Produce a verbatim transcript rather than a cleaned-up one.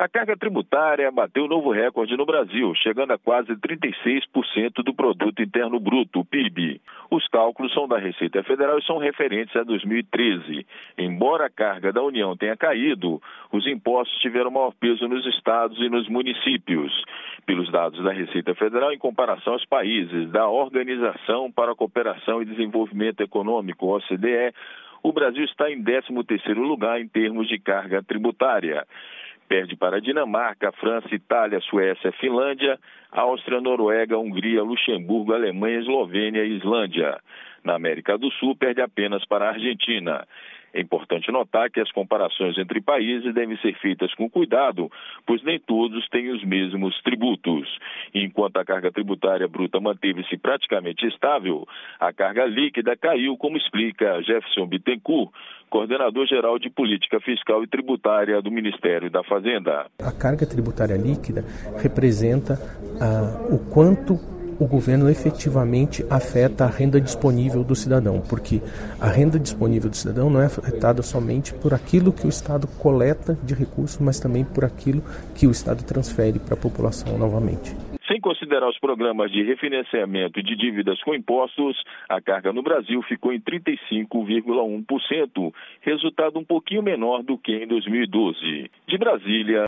A carga tributária bateu novo recorde no Brasil, chegando a quase trinta e seis por cento do Produto Interno Bruto, o P I B. Os cálculos são da Receita Federal e são referentes a dois mil e treze. Embora a carga da União tenha caído, os impostos tiveram maior peso nos estados e nos municípios. Pelos dados da Receita Federal, em comparação aos países da Organização para a Cooperação e Desenvolvimento Econômico, O C D E, o Brasil está em décimo terceiro lugar em termos de carga tributária. Perde para a Dinamarca, França, Itália, Suécia, Finlândia, Áustria, Noruega, Hungria, Luxemburgo, Alemanha, Eslovênia e Islândia. Na América do Sul, perde apenas para a Argentina. É importante notar que as comparações entre países devem ser feitas com cuidado, pois nem todos têm os mesmos tributos. Enquanto a carga tributária bruta manteve-se praticamente estável, a carga líquida caiu, como explica Jefferson Bittencourt, coordenador-geral de Política Fiscal e Tributária do Ministério da Fazenda. A carga tributária líquida representa ah, o quanto o governo efetivamente afeta a renda disponível do cidadão, porque a renda disponível do cidadão não é afetada somente por aquilo que o Estado coleta de recursos, mas também por aquilo que o Estado transfere para a população novamente. Sem considerar os programas de refinanciamento de dívidas com impostos, a carga no Brasil ficou em trinta e cinco vírgula um por cento, resultado um pouquinho menor do que em dois mil e doze. De Brasília,